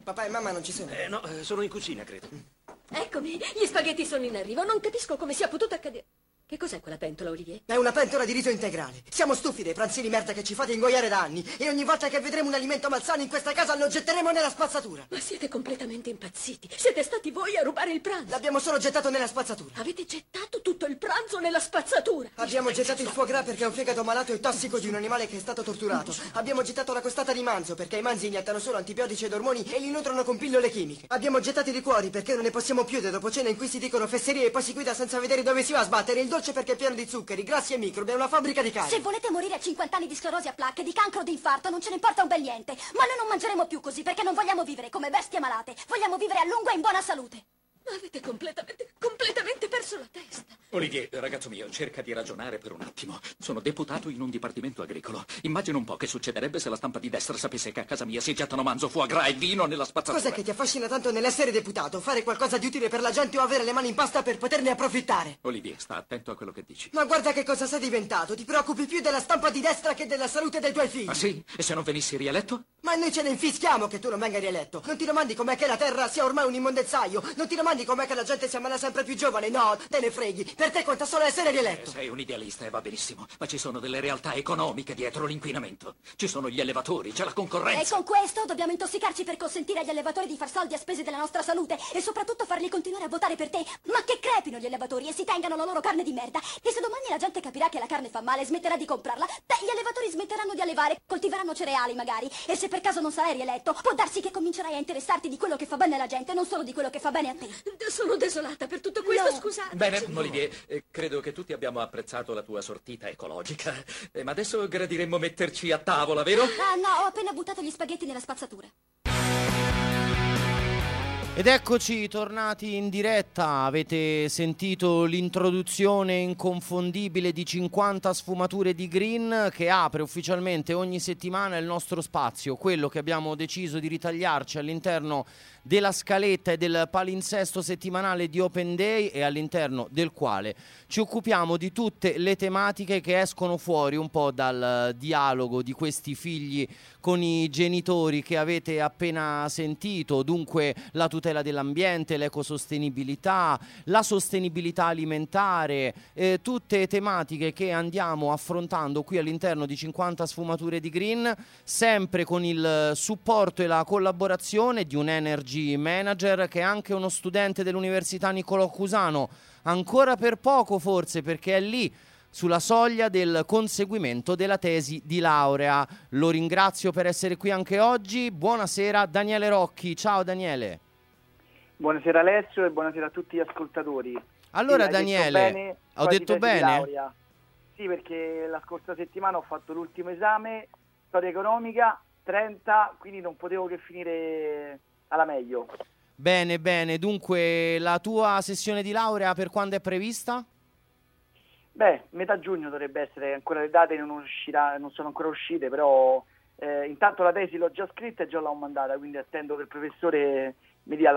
Papà e mamma non ci sono. No, sono in cucina, credo. Eccomi, gli spaghetti sono in arrivo. Non capisco come sia potuto accadere. Che cos'è quella pentola, Olivier? È una pentola di riso integrale. Siamo stufi dei pranzi di merda che ci fate ingoiare da anni. E ogni volta che vedremo un alimento malsano in questa casa lo getteremo nella spazzatura. Ma siete completamente impazziti. Siete stati voi a rubare il pranzo. L'abbiamo solo gettato nella spazzatura. Avete gettato tutto il pranzo nella spazzatura. Abbiamo gettato il foie gras perché è un fegato malato e tossico di un animale che è stato torturato. Abbiamo gettato la costata di manzo perché i manzi iniettano solo antibiotici ed ormoni e li nutrono con pillole chimiche. Abbiamo gettato i liquori perché non ne possiamo più dopo cena in cui si dicono fesserie e poi si guida senza vedere dove si va a sbattere. Il dolce perché è pieno di zuccheri, grassi e microbi, è una fabbrica di carne. Se volete morire a 50 anni di sclerosi a placche, di cancro o di infarto, non ce ne importa un bel niente. Ma noi non mangeremo più così perché non vogliamo vivere come bestie malate. Vogliamo vivere a lungo e in buona salute. Avete completamente perso la testa. Olivier, ragazzo mio, cerca di ragionare per un attimo. Sono deputato in un dipartimento agricolo. Immagina un po' che succederebbe se la stampa di destra sapesse che a casa mia si gettano manzo, foie gras e vino nella spazzatura. Cos'è che ti affascina tanto nell'essere deputato? Fare qualcosa di utile per la gente o avere le mani in pasta per poterne approfittare? Olivier, sta attento a quello che dici. Ma guarda che cosa sei diventato. Ti preoccupi più della stampa di destra che della salute dei tuoi figli. Ah sì? E se non venissi rieletto? Ma noi ce ne infischiamo che tu non venga rieletto. Non ti domandi com'è che la terra sia ormai un immondezzaio. Non ti domandi com'è che la gente si ammala sempre più giovane. No, te ne freghi. Per te conta solo essere rieletto. Sei un idealista e va benissimo, ma ci sono delle realtà economiche dietro l'inquinamento. Ci sono gli allevatori, c'è la concorrenza. E con questo dobbiamo intossicarci per consentire agli allevatori di far soldi a spese della nostra salute e soprattutto farli continuare a votare per te. Ma che crepino gli allevatori e si tengano la loro carne di merda. E se domani la gente capirà che la carne fa male e smetterà di comprarla, beh, gli allevatori smetteranno di allevare, coltiveranno cereali magari. E se per caso non sarai rieletto, può darsi che comincerai a interessarti di quello che fa bene alla gente, non solo di quello che fa bene a te. Sono desolata per tutto questo, No. scusate. Bene, Olivier, credo che tutti abbiamo apprezzato la tua sortita ecologica. Ma adesso gradiremmo metterci a tavola, vero? Ah no, ho appena buttato gli spaghetti nella spazzatura. Ed eccoci tornati in diretta, avete sentito l'introduzione inconfondibile di 50 sfumature di Green che apre ufficialmente ogni settimana il nostro spazio, quello che abbiamo deciso di ritagliarci all'interno della scaletta e del palinsesto settimanale di Open Day e all'interno del quale ci occupiamo di tutte le tematiche che escono fuori un po' dal dialogo di questi figli con i genitori che avete appena sentito, dunque la tutela dell'ambiente, l'ecosostenibilità, la sostenibilità alimentare, tutte tematiche che andiamo affrontando qui all'interno di 50 sfumature di Green, sempre con il supporto e la collaborazione di un energy manager che è anche uno studente dell'Università Niccolò Cusano, ancora per poco forse perché è lì sulla soglia del conseguimento della tesi di laurea. Lo ringrazio per essere qui anche oggi. Buonasera Daniele Rocchi. Ciao Daniele. Buonasera Alessio e buonasera a tutti gli ascoltatori. Allora sì, Daniele, ho detto bene? Sì, perché la scorsa settimana ho fatto l'ultimo esame, storia economica, 30, quindi non potevo che finire alla meglio. Bene, bene. Dunque la tua sessione di laurea per quando è prevista? Beh, metà giugno dovrebbe essere, ancora le date non sono ancora uscite, però intanto la tesi l'ho già scritta e già l'ho mandata, quindi attendo che il professore mi dia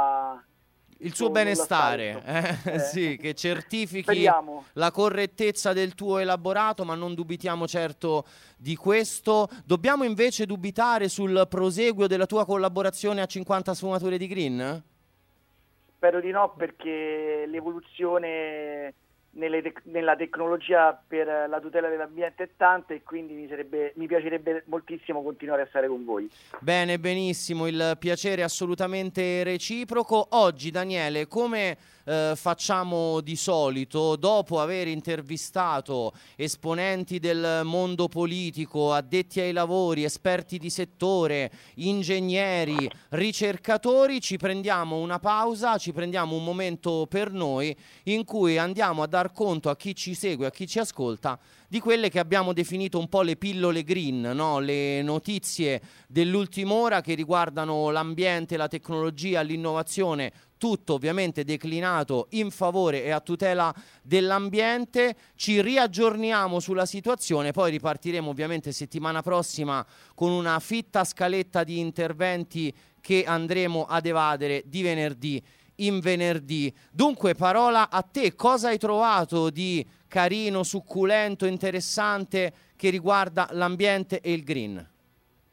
il suo benestare, sì, che certifichi speriamo. La correttezza del tuo elaborato, ma non dubitiamo certo di questo. Dobbiamo invece dubitare sul proseguio della tua collaborazione a 50 sfumature di Green? Spero di no, perché l'evoluzione nella tecnologia per la tutela dell'ambiente è tanta e quindi mi piacerebbe moltissimo continuare a stare con voi. Bene, benissimo, il piacere è assolutamente reciproco. Oggi Daniele, come facciamo di solito, dopo aver intervistato esponenti del mondo politico, addetti ai lavori, esperti di settore, ingegneri, ricercatori, ci prendiamo una pausa, ci prendiamo un momento per noi in cui andiamo a dar conto a chi ci segue, a chi ci ascolta, di quelle che abbiamo definito un po' le pillole green, no? Le notizie dell'ultima ora che riguardano l'ambiente, la tecnologia, l'innovazione, tutto ovviamente declinato in favore e a tutela dell'ambiente. Ci riaggiorniamo sulla situazione, poi ripartiremo ovviamente settimana prossima con una fitta scaletta di interventi che andremo ad evadere di venerdì in venerdì. Dunque, parola a te, cosa hai trovato di carino, succulento, interessante che riguarda l'ambiente e il green?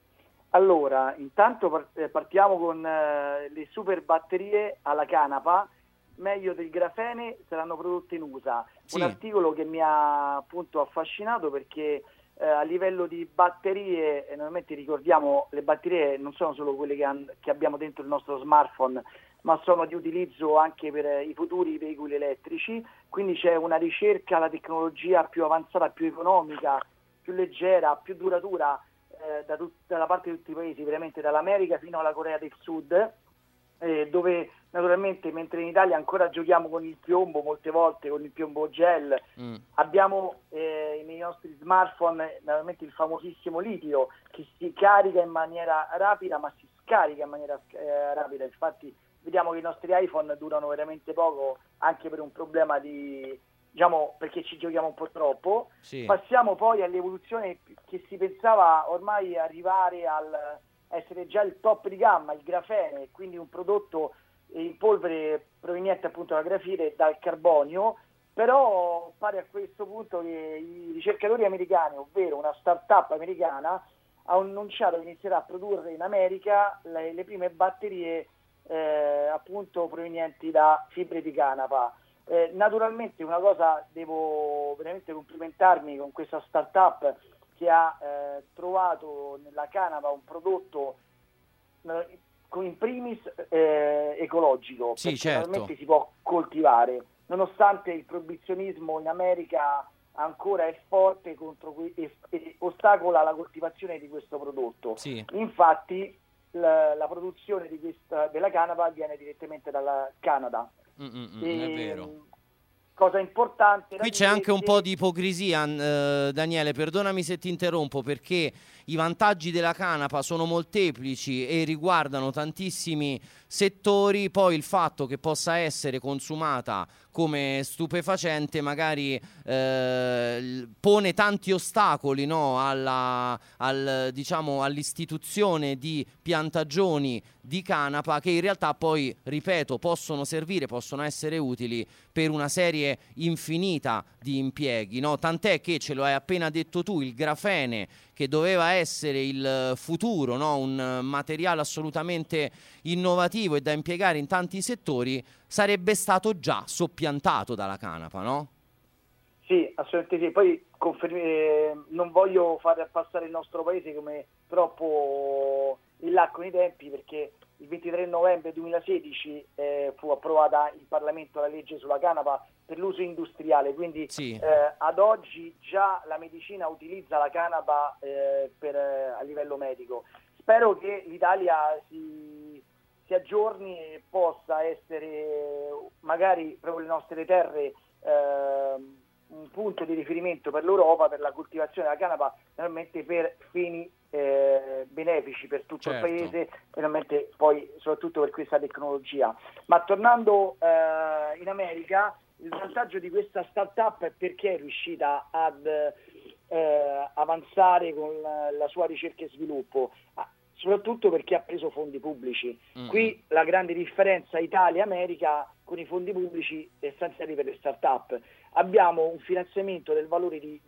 Allora, intanto partiamo con le super batterie alla canapa, meglio del grafene, saranno prodotte in USA. Sì. Un articolo che mi ha appunto affascinato perché a livello di batterie, normalmente ricordiamo, le batterie non sono solo quelle che abbiamo dentro il nostro smartphone, ma sono di utilizzo anche per i futuri veicoli elettrici, quindi c'è una ricerca alla tecnologia più avanzata, più economica, più leggera, più duratura dalla parte di tutti i paesi, veramente dall'America fino alla Corea del Sud, dove naturalmente mentre in Italia ancora giochiamo con il piombo, molte volte con il piombo gel, abbiamo nei nostri smartphone naturalmente il famosissimo litio che si carica in maniera rapida ma si scarica in maniera rapida. Infatti vediamo che i nostri iPhone durano veramente poco anche per un problema di, diciamo, perché ci giochiamo un po' troppo. Sì. Passiamo poi all'evoluzione che si pensava ormai arrivare al essere già il top di gamma, il grafene, quindi un prodotto in polvere proveniente appunto dalla grafite e dal carbonio, però pare a questo punto che i ricercatori americani, ovvero una startup americana, ha annunciato che inizierà a produrre in America le prime batterie appunto provenienti da fibre di canapa. Naturalmente una cosa, devo veramente complimentarmi con questa startup che ha trovato nella canapa un prodotto in primis ecologico, sì, perché certo, naturalmente si può coltivare, nonostante il proibizionismo in America ancora è forte e ostacola la coltivazione di questo prodotto. Sì. Infatti la produzione della canapa avviene direttamente dal Canada. È vero. Cosa importante Qui c'è anche un po' di ipocrisia, Daniele, perdonami se ti interrompo, perché i vantaggi della canapa sono molteplici e riguardano tantissimi settori, poi il fatto che possa essere consumata come stupefacente magari pone tanti ostacoli, no, diciamo, all'istituzione di piantagioni di canapa che in realtà poi, ripeto, possono servire, possono essere utili per una serie infinita di impieghi, no? Tant'è che, ce lo hai appena detto tu, il grafene, che doveva essere il futuro, no? Un materiale assolutamente innovativo e da impiegare in tanti settori, sarebbe stato già soppiantato dalla canapa, no? Sì, assolutamente sì. Poi non voglio far passare il nostro paese come troppo in là con i tempi, perché il 23 novembre 2016 fu approvata in Parlamento la legge sulla canapa per l'uso industriale, quindi sì, ad oggi già la medicina utilizza la canapa a livello medico. Spero che l'Italia si aggiorni e possa essere magari proprio le nostre terre un punto di riferimento per l'Europa per la coltivazione della canapa, realmente per fini benefici per tutto certo, il paese, veramente poi soprattutto per questa tecnologia. Ma tornando in America, il vantaggio di questa startup è perché è riuscita ad avanzare con la sua ricerca e sviluppo, soprattutto perché ha preso fondi pubblici. Qui la grande differenza Italia-America con i fondi pubblici stanziati per le start-up. Abbiamo un finanziamento del valore di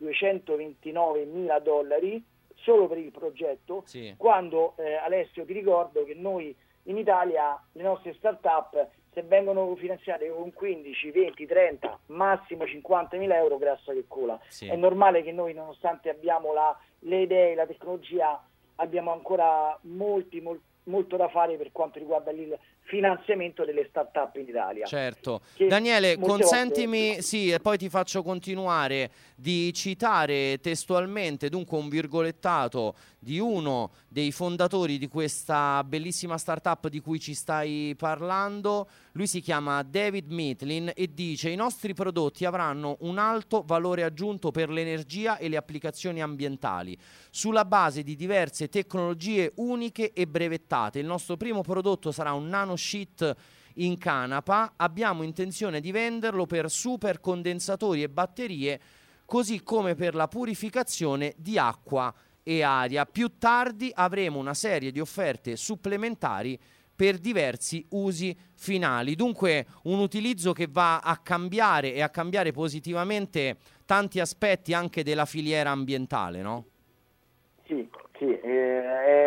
$229.000 solo per il progetto, sì, quando Alessio ti ricordo che noi in Italia le nostre start-up, se vengono finanziate con 15, 20, 30, massimo 50.000 euro, grassa che cola. sì. È normale che noi, nonostante abbiamo le idee, la tecnologia, abbiamo ancora molto da fare per quanto riguarda il finanziamento delle start-up in Italia. Certo. Che Daniele, molte consentimi, volte... sì, e poi ti faccio continuare, di citare testualmente, dunque un virgolettato di uno dei fondatori di questa bellissima startup di cui ci stai parlando. Lui si chiama David Mitlin e dice: i nostri prodotti avranno un alto valore aggiunto per l'energia e le applicazioni ambientali sulla base di diverse tecnologie uniche e brevettate. Il nostro primo prodotto sarà un nanosheet in canapa. Abbiamo intenzione di venderlo per supercondensatori e batterie, così come per la purificazione di acqua e aria. Più tardi avremo una serie di offerte supplementari per diversi usi finali. Dunque un utilizzo che va a cambiare e a cambiare positivamente tanti aspetti anche della filiera ambientale, no? Sì,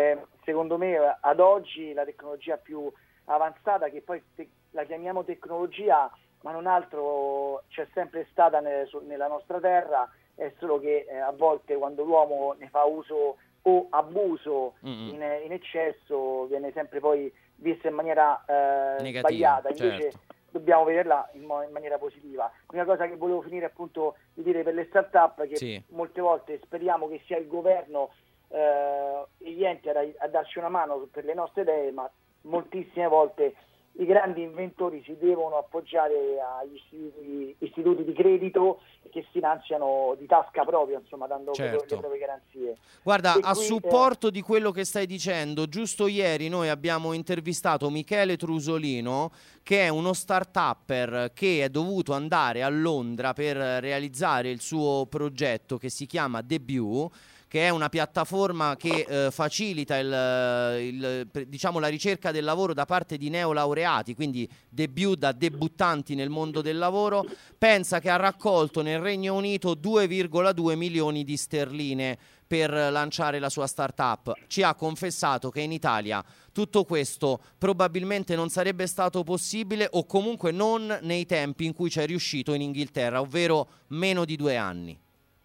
secondo me ad oggi la tecnologia più avanzata, che poi la chiamiamo tecnologia, ma non altro c'è sempre stata nella nostra terra, è solo che a volte quando l'uomo ne fa uso o abuso in eccesso viene sempre poi vista in maniera sbagliata, invece certo. dobbiamo vederla in maniera positiva. Una cosa che volevo finire appunto di dire per le start-up, che molte volte speriamo che sia il governo e gli enti a darci una mano per le nostre idee, ma moltissime volte i grandi inventori si devono appoggiare agli istituti di credito che si finanziano di tasca propria, insomma, dando le proprie garanzie. Guarda, a supporto di quello che stai dicendo, giusto ieri noi abbiamo intervistato Michele Trusolino, che è uno start-upper che è dovuto andare a Londra per realizzare il suo progetto che si chiama Debut, che è una piattaforma che facilita diciamo la ricerca del lavoro da parte di neolaureati, quindi debut da debuttanti nel mondo del lavoro. Pensa che ha raccolto nel Regno Unito 2,2 milioni di sterline per lanciare la sua startup. Ci ha confessato che in Italia tutto questo probabilmente non sarebbe stato possibile, o comunque non nei tempi in cui ci è riuscito in Inghilterra, ovvero meno di 2 anni.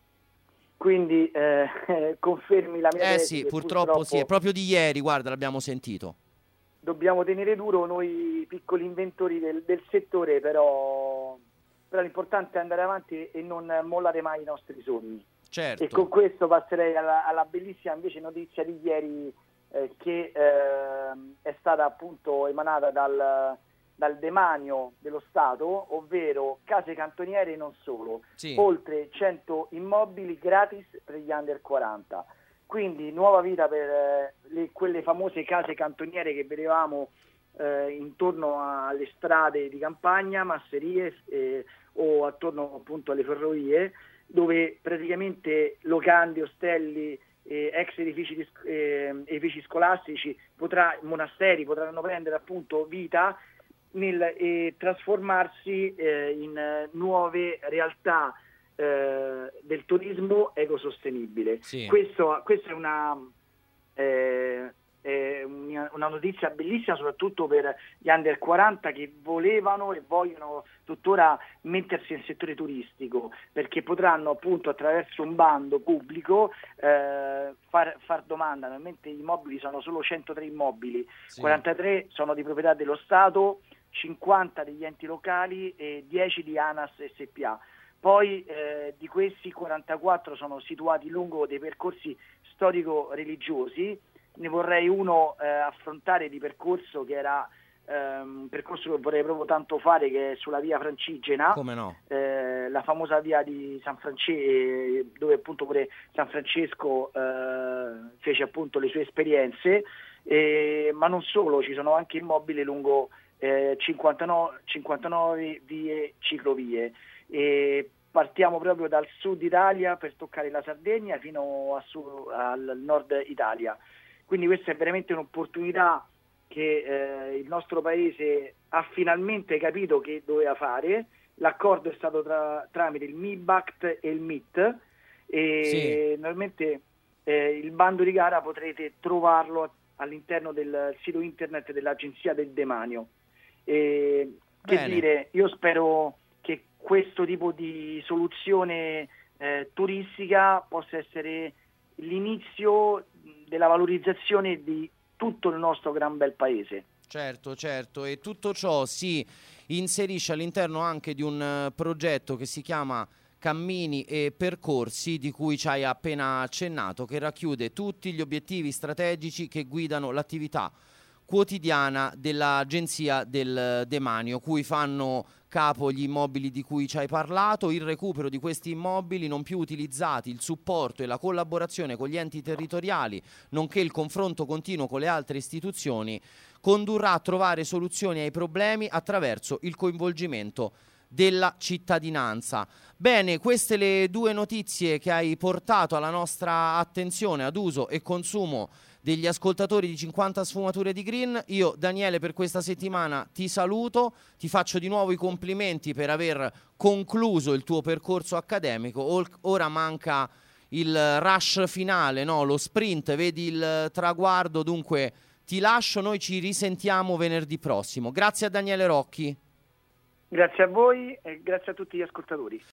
Quindi confermi la mia tesi. Sì, purtroppo sì, è proprio di ieri, guarda, l'abbiamo sentito. Dobbiamo tenere duro noi piccoli inventori del settore, però l'importante è andare avanti e non mollare mai i nostri sogni. Certo. E con questo passerei alla bellissima invece notizia di ieri che è stata appunto emanata dal demanio dello Stato, ovvero case cantoniere e non solo, oltre 100 immobili gratis per gli under 40. Quindi nuova vita per quelle famose case cantoniere che vedevamo intorno alle strade di campagna, masserie o attorno appunto alle ferrovie, dove praticamente locandi, ostelli, ex edifici scolastici, monasteri potranno prendere appunto vita nel trasformarsi in nuove realtà del turismo ecosostenibile. Questo è una notizia bellissima, soprattutto per gli under 40 che volevano e vogliono tuttora mettersi nel settore turistico, perché potranno appunto attraverso un bando pubblico far domanda. Normalmente i immobili sono solo 103 immobili, 43 sono di proprietà dello Stato, 50 degli enti locali e 10 di ANAS SPA. Poi di questi 44 sono situati lungo dei percorsi storico-religiosi. Ne vorrei uno affrontare di percorso che era un percorso che vorrei proprio tanto fare, che è sulla via Francigena. Come no? La famosa via di San Francesco, dove appunto pure San Francesco fece appunto le sue esperienze, ma non solo, ci sono anche immobili lungo 59 vie ciclovie. Partiamo proprio dal sud Italia per toccare la Sardegna fino al nord Italia. Quindi questa è veramente un'opportunità che il nostro paese ha finalmente capito che doveva fare. L'accordo è stato tramite il MIBACT e il MIT e normalmente il bando di gara potrete trovarlo all'interno del sito internet dell'Agenzia del Demanio. Che dire, io spero che questo tipo di soluzione turistica possa essere l'inizio della valorizzazione di tutto il nostro gran bel paese. Certo, e tutto ciò si inserisce all'interno anche di un progetto che si chiama Cammini e Percorsi, di cui ci hai appena accennato, che racchiude tutti gli obiettivi strategici che guidano l'attività quotidiana dell'Agenzia del Demanio, cui fanno capo gli immobili di cui ci hai parlato, il recupero di questi immobili non più utilizzati, il supporto e la collaborazione con gli enti territoriali, nonché il confronto continuo con le altre istituzioni, condurrà a trovare soluzioni ai problemi attraverso il coinvolgimento della cittadinanza. Bene, queste le due notizie che hai portato alla nostra attenzione ad uso e consumo degli ascoltatori di 50 sfumature di Green. Io, Daniele, per questa settimana ti saluto, ti faccio di nuovo i complimenti per aver concluso il tuo percorso accademico. Ora manca il rush finale, no? Lo sprint, vedi il traguardo, dunque ti lascio, noi ci risentiamo venerdì prossimo. Grazie a Daniele Rocchi. Grazie a voi e grazie a tutti gli ascoltatori.